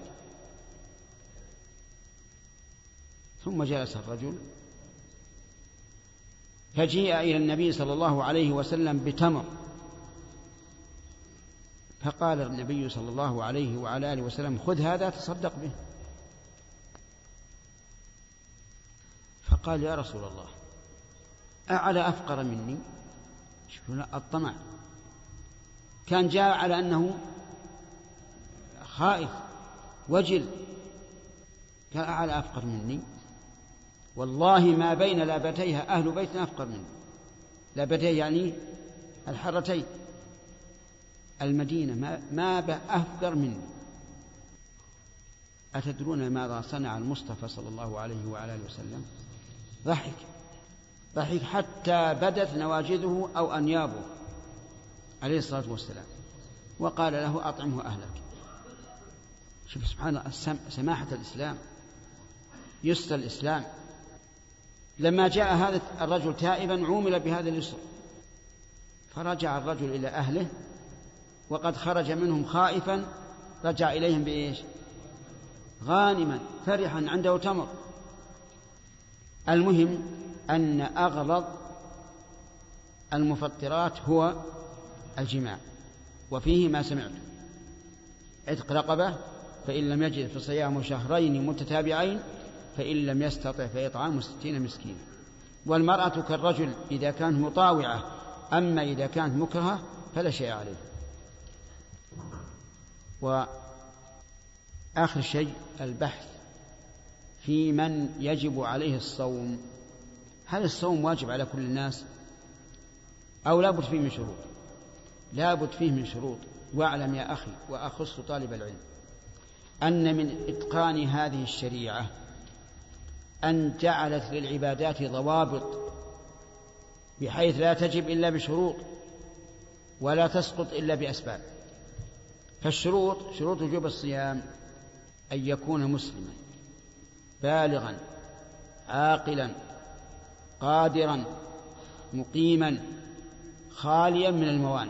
ثم جلس الرجل فجيء إلى النبي صلى الله عليه وسلم بتمر، فقال النبي صلى الله عليه وعلى آله وسلم: خذ هذا تصدق به. فقال: يا رسول الله أعلى أفقر مني؟ شوفوا الطمع، كان جاء على أنه خائف وجل. قال: أعلى أفقر مني؟ والله ما بين لابتيها أهل بيت أفقر مني. لابتيه يعني الحرتين، المدينة ما أفقر مني. أتدرون ماذا صنع المصطفى صلى الله عليه وعلى آله وسلم؟ ضحك حتى بدت نواجذه أو أنيابه عليه الصلاة والسلام، وقال له: أطعمه أهلك. شوف سبحان الله سماحة الإسلام، يسر الإسلام. لما جاء هذا الرجل تائبا عومل بهذا اليسر، فرجع الرجل إلى أهله وقد خرج منهم خائفا، رجع إليهم بإيش؟ غانما فرحا عنده تمر. المهم أن أغلظ المفطرات هو الجماع، وفيه ما سمعت: عتق رقبة، فإن لم يجد فصيام شهرين متتابعين، فإن لم يستطع فإطعام 60 مسكينا. والمرأة كالرجل إذا كانت مطاوعة، أما إذا كانت مكرهة فلا شيء عليه. وآخر شيء البحث في من يجب عليه الصوم. هل الصوم واجب على كل الناس أو لابد فيه من شروط؟ لابد فيه من شروط. واعلم يا أخي، وأخص طالب العلم، أن من إتقان هذه الشريعة أن جعلت للعبادات ضوابط بحيث لا تجب إلا بشروط ولا تسقط إلا بأسباب. فالشروط: شروط وجوب الصيام أن يكون مسلما بالغا عاقلا قادرا مقيما خاليا من الموانع.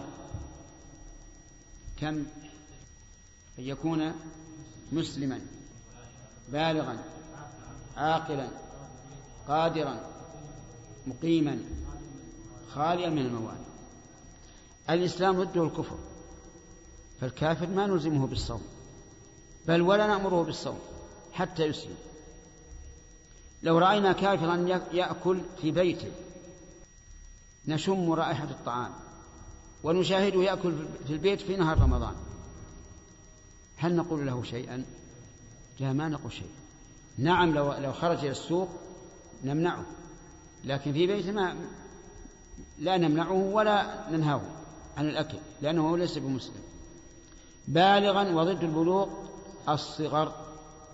كم؟ أن يكون مسلما بالغا عاقلا قادرا مقيما خاليا من الموانع. الإسلام ضده الكفر، فالكافر ما نلزمه بالصوم، بل ولا نأمره بالصوم حتى يسلم. لو رأينا كافرا يأكل في بيته نشم رائحة الطعام ونشاهده يأكل في البيت في نهار رمضان، هل نقول له شيئا؟ لا، ما نقول شيئا. نعم، لو خرج إلى السوق نمنعه، لكن في بيته لا نمنعه ولا ننهاه عن الأكل، لأنه ليس بمسلم. بالغا، وضد البلوغ الصغر،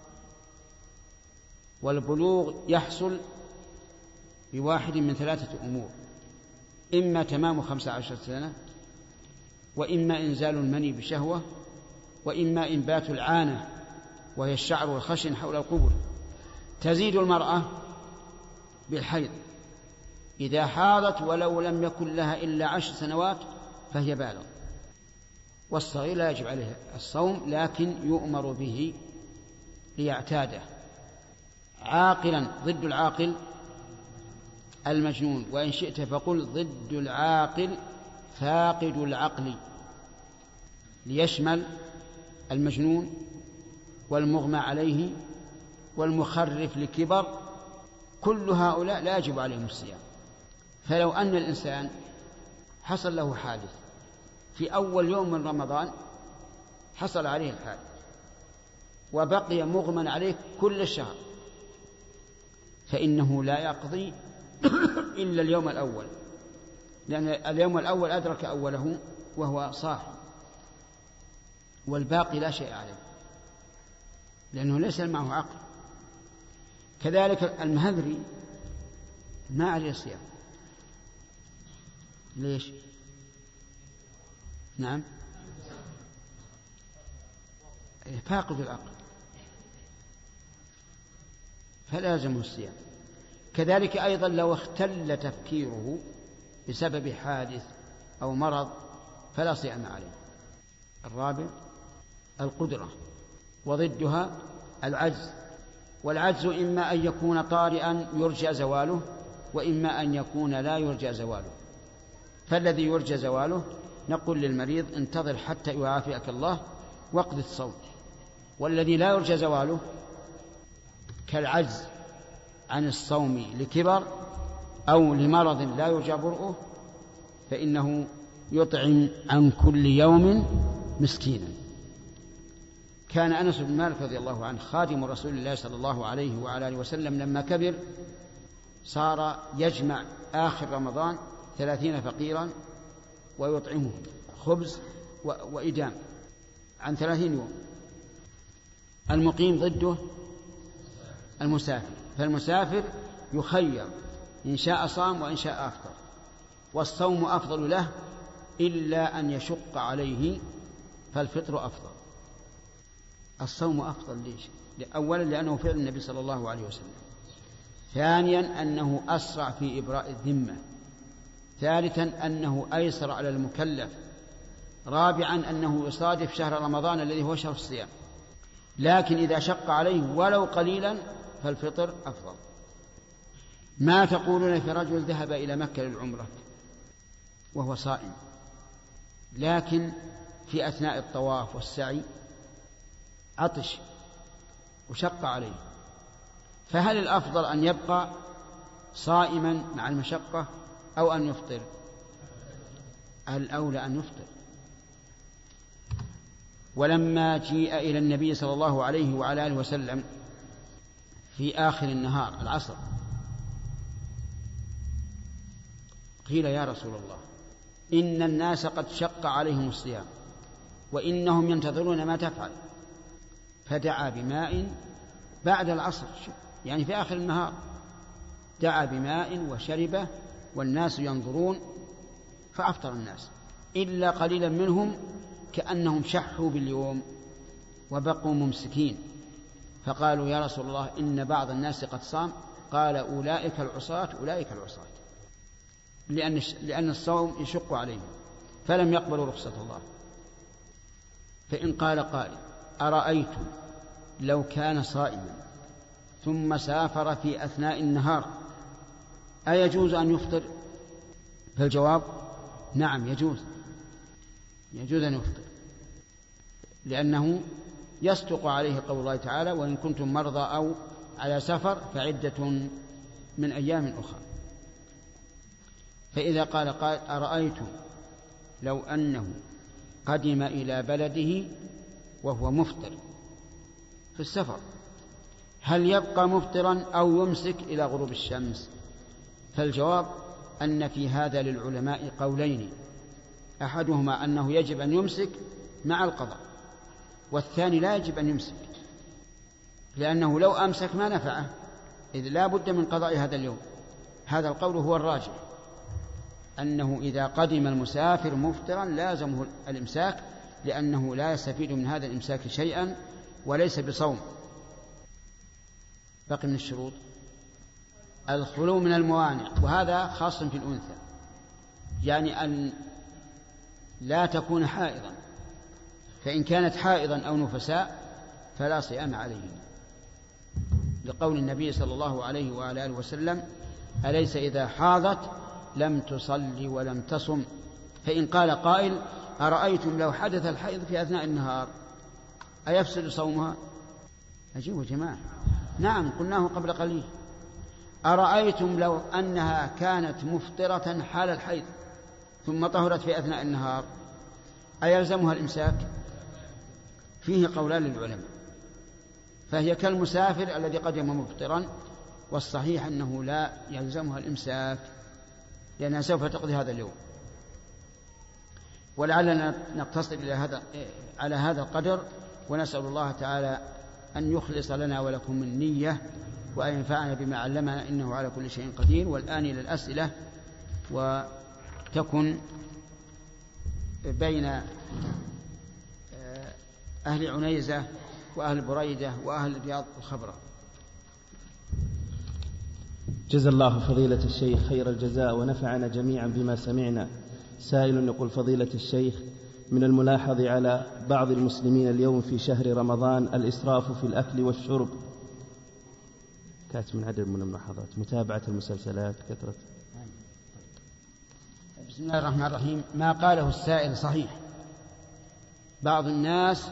والبلوغ يحصل بواحد من 3 أمور: إما تمام 15 سنة، وإما إنزال المني بشهوة، وإما إنبات العانة وهي الشعر والخشن حول القبر. تزيد المرأة بالحيض، إذا حاضت ولو لم يكن لها إلا 10 سنوات فهي بالغ. والصغير لا يجب عليه الصوم، لكن يؤمر به ليعتاده. عاقلا، ضد العاقل المجنون، وإن شئت فقل ضد العاقل فاقد العقل، ليشمل المجنون والمغمى عليه والمخرف لكبر، كل هؤلاء لا يجب عليهم الصيام. فلو أن الإنسان حصل له حادث في أول يوم من رمضان، حصل عليه الحادث وبقي مغمى عليه كل الشهر فإنه لا يقضي إلا اليوم الأول، لأن اليوم الأول أدرك أوله وهو صاحي، والباقي لا شيء عليه لأنه ليس معه عقل. كذلك المهذري ما عليه صيام. ليش؟ نعم، فاقد العقل فلازم الصيام. كذلك أيضا لو اختل تفكيره بسبب حادث أو مرض فلا صيام عليه. الرابع القدرة، وضدها العجز، والعجز إما أن يكون طارئا يرجى زواله، وإما أن يكون لا يرجى زواله. فالذي يرجى زواله نقول للمريض انتظر حتى يعافيك الله واقض الصوم، والذي لا يرجى زواله كالعجز عن الصوم لكبر أو لمرض لا يرجى برؤه فإنه يطعم عن كل يوم مسكينا. كان أنس بن مالك رضي الله عنه خادم رسول الله صلى الله عليه وعلى آله وسلم لما كبر صار يجمع آخر رمضان 30 فقيرا ويطعمهم خبز وإدام عن 30 يوم. المقيم ضده المسافر، فالمسافر يخير إن شاء صام وإن شاء أفطر، والصوم أفضل له إلا أن يشق عليه فالفطر أفضل. الصوم أفضل ليش؟ أولا لأنه فعل النبي صلى الله عليه وسلم، ثانيا أنه أسرع في إبراء الذمة، ثالثا أنه أيسر على المكلف، رابعا أنه يصادف شهر رمضان الذي هو شهر الصيام. لكن إذا شق عليه ولو قليلا فالفطر أفضل. ما تقولون في رجل ذهب إلى مكة للعمرة وهو صائم، لكن في أثناء الطواف والسعي عطش وشق عليه، فهل الأفضل أن يبقى صائما مع المشقة أو أن يفطر؟ الأولى أن يفطر. ولما جيء إلى النبي صلى الله عليه وعلى آله وسلم في آخر النهار العصر قيل يا رسول الله إن الناس قد شق عليهم الصيام وإنهم ينتظرون ما تفعل، فدعا بماء بعد العصر يعني في آخر النهار، دعا بماء وشربه والناس ينظرون فأفطر الناس إلا قليلا منهم كأنهم شحوا باليوم وبقوا ممسكين، فقالوا يا رسول الله إن بعض الناس قد صام، قال أولئك العصاة أولئك العصاة، لأن الصوم يشق عليهم فلم يقبلوا رخصة الله. فإن قال قائل أرأيتم لو كان صائما ثم سافر في أثناء النهار أيجوز أن يفطر؟ فالجواب نعم يجوز أن يفطر، لأنه يصدق عليه قول الله تعالى وإن كنتم مرضى أو على سفر فعدة من أيام أخرى. فإذا قال قائل أرأيتم لو أنه قدم إلى بلده وهو مفطر في السفر هل يبقى مفطرا أو يمسك إلى غروب الشمس؟ فالجواب أن في هذا للعلماء قولين، أحدهما أنه يجب أن يمسك مع القضاء، والثاني لا يجب أن يمسك، لأنه لو أمسك ما نفعه إذ لا بد من قضاء هذا اليوم. هذا القول هو الراجح، أنه إذا قدم المسافر مفطرا لازمه الإمساك، لأنه لا يستفيد من هذا الإمساك شيئا وليس بصوم. بقي من الشروط الخلو من الموانع، وهذا خاص في الأنثى، يعني أن لا تكون حائضا، فإن كانت حائضا أو نفساء فلا صيام عليهن، لقول النبي صلى الله عليه وعلى آله وسلم أليس إذا حاضت لم تصلي ولم تصم؟ فإن قال قائل أرأيتم لو حدث الحيض في أثناء النهار أيفسد صومها؟ أجيبوا جماعة نعم قلناه قبل قليل. أرأيتم لو أنها كانت مفطرة حال الحيض ثم طهرت في أثناء النهار أيلزمها الإمساك؟ فيه قولان للعلماء، فهي كالمسافر الذي قدم مفطرا والصحيح أنه لا يلزمها الإمساك لأنها سوف تقضي هذا اليوم. ولعلنا نقتصر على هذا القدر، ونسأل الله تعالى أن يخلص لنا ولكم من نية، وأن ينفعنا بما علمنا، إنه على كل شيء قدير. والآن إلى الأسئلة، وتكن بين أهل عنيزة وأهل بريدة وأهل رياض الخبرة. جزا الله فضيلة الشيخ خير الجزاء ونفعنا جميعا بما سمعنا. سائل يقول: فضيلة الشيخ، من الملاحظ على بعض المسلمين اليوم في شهر رمضان الإسراف في الأكل والشرب. كانت من عدد من الملاحظات متابعة المسلسلات، كثرة. بسم الله الرحمن الرحيم. ما قاله السائل صحيح. بعض الناس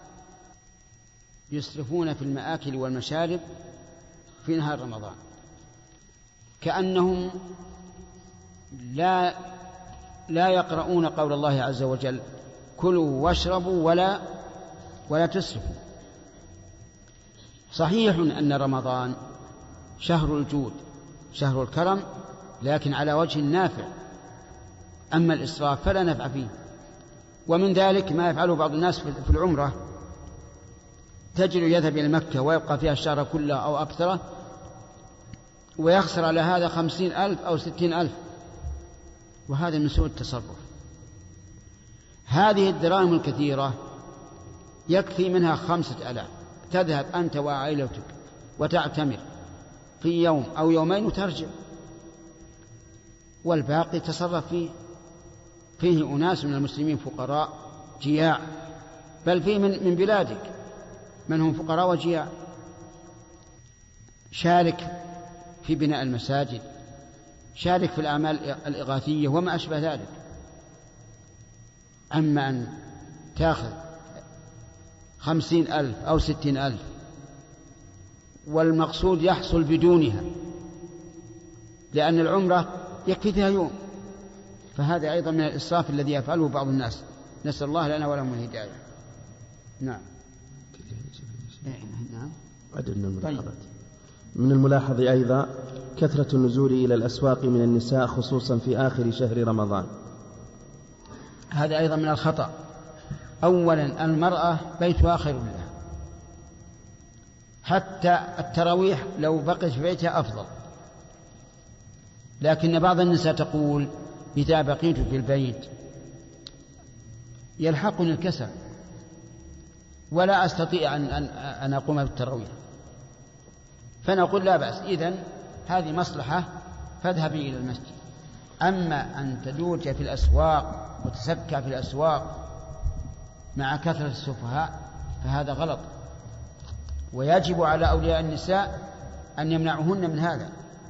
يسرفون في المآكل والمشارب في نهار رمضان، كأنهم لا يقرؤون قول الله عز وجل: كلوا واشربوا ولا تسرفوا. صحيح أن رمضان شهر الجود، شهر الكرم، لكن على وجه نافع. أما الإسراف فلا نفع فيه. ومن ذلك ما يفعله بعض الناس في العمرة، تجد يذهب إلى مكة ويبقى فيها الشهر كله أو أكثره، ويخسر على هذا 50,000 أو 60,000، وهذا من سوء التصرف. هذه الدراهم الكثيرة يكفي منها 5,000، تذهب أنت وعائلتك وتعتمر في يوم أو يومين وترجع، والباقي تصرف فيه أناس من المسلمين فقراء جياع، بل فيه من بلادك من هم فقراء وجياع. شارك في بناء المساجد، شارك في الأعمال الإغاثية وما أشبه ذلك. أما أن تأخذ 50,000 أو 60,000 والمقصود يحصل بدونها، لأن العمرة يكفي فيها يوم، فهذا أيضا من الإسراف الذي يفعله بعض الناس. نسأل الله لنا ولهم الهداية. نعم. عدد من الملاحظات. من الملاحظ أيضا كثرة النزول إلى الأسواق من النساء، خصوصا في آخر شهر رمضان. هذا أيضا من الخطأ. أولا المرأة بيتها خير لها، حتى التراويح لو بقيت في بيتها أفضل، لكن بعض النساء تقول: إذا بقيت في البيت يلحقني الكسل ولا أستطيع أن أقوم بالتراويح. فنقول: لا بأس، إذن هذه مصلحة، فاذهبي إلى المسجد. أما أن تدوج في الأسواق وتسكى في الأسواق مع كثرة السفهاء فهذا غلط، ويجب على أولياء النساء أن يمنعوهن من هذا.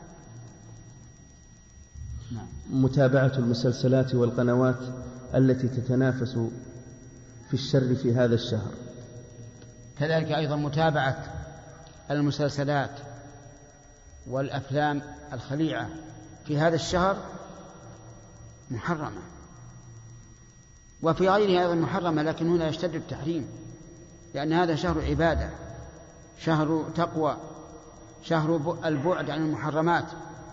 متابعة المسلسلات والقنوات التي تتنافس في الشر في هذا الشهر. كذلك أيضا متابعة المسلسلات والأفلام الخليعة في هذا الشهر محرمة، وفي غيره أيضا محرمة، لكن هنا يشتد التحريم، لأن هذا شهر عبادة، شهر تقوى، شهر البعد عن المحرمات.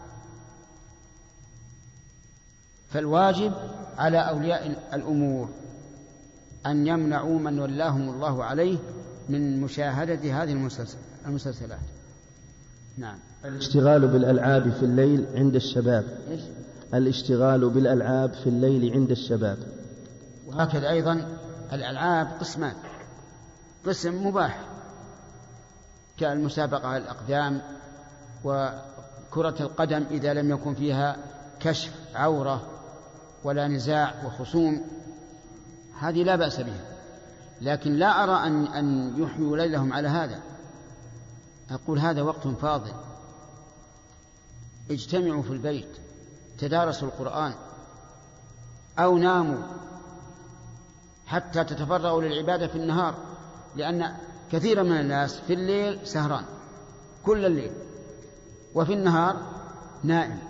فالواجب على أولياء الأمور أن يمنعوا من ولاهم الله عليه من مشاهدة هذه المسلسلات. نعم. الاشتغال بالألعاب في الليل عند الشباب. الاشتغال بالألعاب في الليل عند الشباب. وهكذا أيضا الألعاب قسمان: قسم مباح كالمسابقة على الأقدام وكرة القدم إذا لم يكن فيها كشف عورة ولا نزاع وخصوم، هذه لا بأس بها، لكن لا أرى أن يحيوا ليلهم على هذا. أقول هذا وقت فاضل، اجتمعوا في البيت، تدارسوا القرآن أو ناموا حتى تتفرغوا للعبادة في النهار، لأن كثيرا من الناس في الليل سهران كل الليل وفي النهار نائم.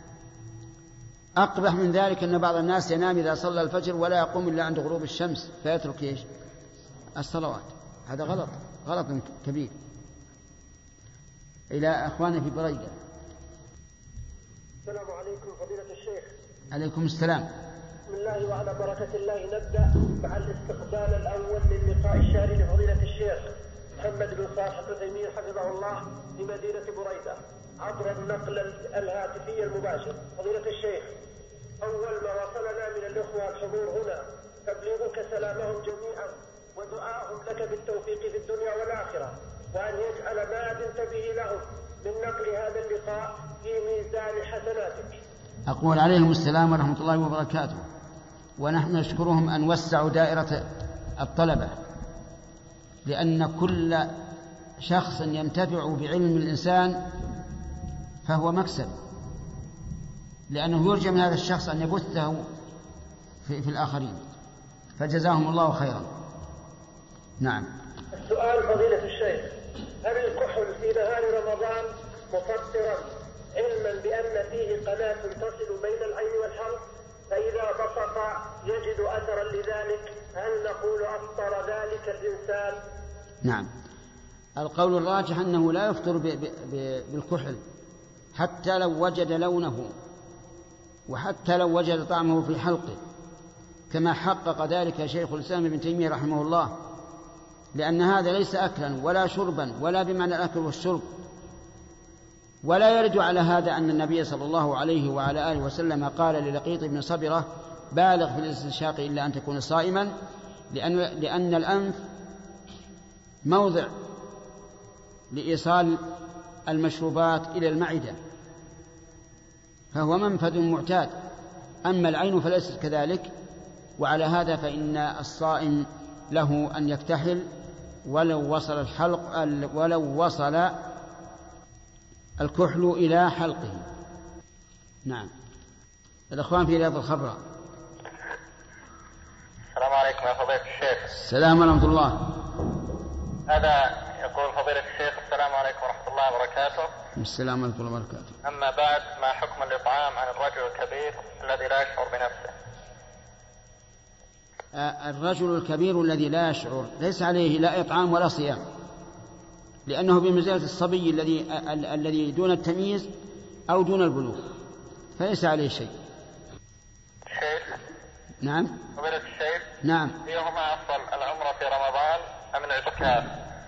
أقبح من ذلك أن بعض الناس ينام إذا صلى الفجر ولا يقوم إلا عند غروب الشمس فيترك الصلوات. هذا غلط كبير. إلى أخواننا في بريدة. السلام عليكم فضيلة الشيخ. عليكم السلام. بسم الله وعلى بركة الله نبدأ مع الاستقبال الأول للقاء الشهري لفضيلة الشيخ محمد بن صالح العثيمين حفظه الله في مدينة بريدة عبر النقل الهاتفي المباشر. فضيلة الشيخ، أول ما وصلنا من الإخوة الحضور هنا تبليغك سلامهم جميعا ودعاهم لك بالتوفيق في الدنيا والآخرة، وأن يجعل ما أذنت به لهم من نقل هذا اللقاء في ميزان حسناتك. أقول عليهم السلام ورحمة الله وبركاته، ونحن نشكرهم أن وسعوا دائرة الطلبة، لأن كل شخص ينتفع بعلم الإنسان فهو مكسب، لأنه يرجى من هذا الشخص أن يبثه في الآخرين، فجزاهم الله خيرا. نعم. السؤال فضيلة الشيخ، هل الكحل في نهار رمضان مفطرا علما بأن فيه قناة تصل بين العين والحلق، فإذا بصق يجد أثرا لذلك، هل نقول أفطر ذلك الإنسان؟ نعم، القول الراجح أنه لا يفطر بالكحل حتى لو وجد لونه وحتى لو وجد طعمه في حلقه، كما حقق ذلك شيخ الإسلام ابن تيمية رحمه الله، لأن هذا ليس أكلا ولا شربا ولا بمعنى الأكل والشرب. ولا يرد على هذا أن النبي صلى الله عليه وعلى آله وسلم قال للقيط بن صبرة بالغ في الاستنشاق إلا أن تكون صائما، لأن الأنف موضع لإيصال المشروبات إلى المعدة، فهو منفذ معتاد. أما العين فليست كذلك، وعلى هذا فإن الصائم له أن يكتحل ولو وصل الكحل إلى حلقه. نعم. الأخوان في رياض الخبراء. السلام عليكم يا فضيلة الشيخ. السلام ورحمة الله. هذا يقول فضيلة الشيخ السلام عليكم ورحمة الله وبركاته. السلام ورحمة الله وبركاته. أما بعد، ما حكم الإطعام عن الرجل الكبير الذي لا يشعر بنفسه؟ الرجل الكبير الذي لا يشعر ليس عليه لا إطعام ولا صيام، لأنه بمنزلة الصبي الذي دون التمييز أو دون البلوغ، فليس عليه شيء. شيخ. نعم. فضيلة الشيخ. نعم. أيهما أفضل، العمرة في رمضان أم الاعتكاف؟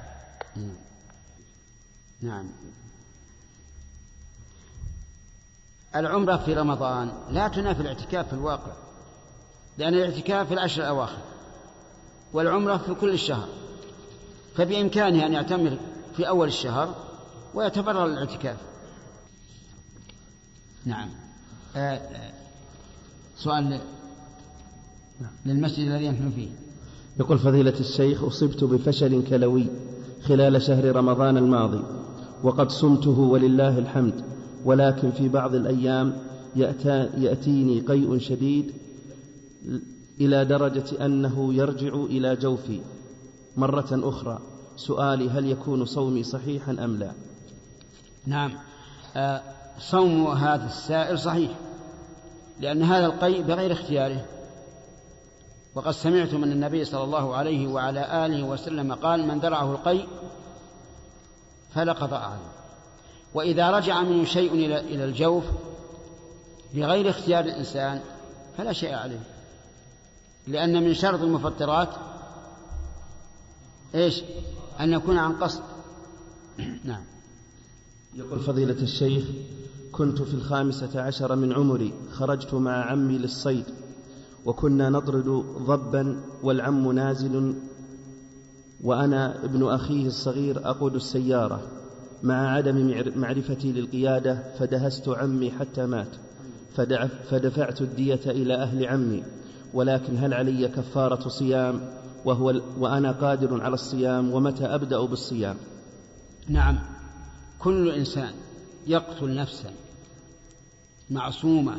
نعم. العمرة في رمضان لا تنافي الاعتكاف في الواقع، لأن الاعتكاف في العشر الأواخر والعمرة في كل الشهر، فبإمكانه أن يعتمر في أول الشهر ويتفرغ للاعتكاف. نعم. سؤال للمسجد الذي نحن فيه. يقول فضيلة الشيخ: أصبت بفشل كلوي خلال شهر رمضان الماضي، وقد صمته ولله الحمد، ولكن في بعض الأيام يأتيني قيء شديد إلى درجة أنه يرجع إلى جوفي مرة أخرى. سؤالي: هل يكون صومي صحيحا أم لا؟ نعم، صوم هذا السائل صحيح، لأن هذا القيء بغير اختياره، وقد سمعت من النبي صلى الله عليه وعلى آله وسلم قال: من درعه القيء فلا قضاء عليه. وإذا رجع منه شيء إلى الجوف بغير اختيار الإنسان فلا شيء عليه، لأن من شرط المفطرات إيش؟ أن يكون عن قصد. نعم. يقول فضيلة الشيخ: كنت في 15 من عمري، خرجت مع عمي للصيد، وكنا نطرد ضبا والعم نازل وأنا ابن أخيه الصغير أقود السيارة، مع عدم معرفتي للقيادة فدهست عمي حتى مات، فدفعت الدية إلى أهل عمي، ولكن هل علي كفارة صيام وأنا قادر على الصيام، ومتى أبدأ بالصيام؟ نعم، كل إنسان يقتل نفسا معصومة،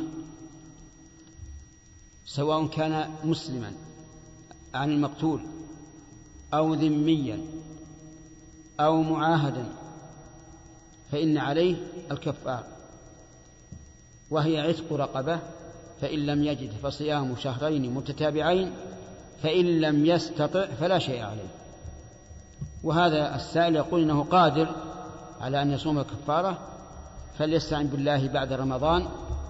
سواء كان مسلما عن المقتول أو ذميا أو معاهدا، فإن عليه الكفار، وهي عتق رقبة، فإن لم يجد فصيام شهرين متتابعين، فإن لم يستطع فلا شيء عليه. وهذا السائل يقول إنه قادر على أن يصوم كفارة فليستعن بالله بعد رمضان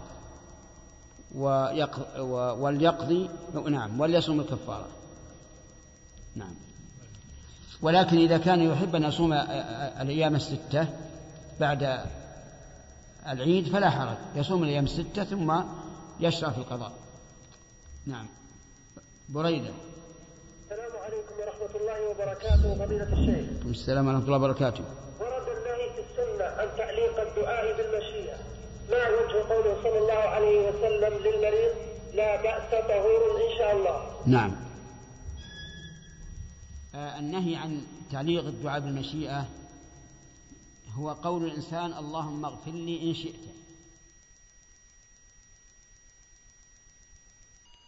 وليقضي وليصوم الكفارة. نعم. ولكن إذا كان يحب أن يصوم الأيام الستة بعد العيد فلا حرج، يصوم الأيام الستة ثم يشرع في القضاء. نعم. بريدة. السلام عليكم ورحمة الله وبركاته فضيلة الشيخ. السلام ورحمة الله وبركاته. ورد النهي في السنة عن تعليق الدعاء بالمشيئة، ما وجه قوله صلى الله عليه وسلم للمريض لا بأس طهور إن شاء الله؟ نعم. النهي عن تعليق الدعاء بالمشيئة هو قول الإنسان اللهم اغفر لي إن شئت،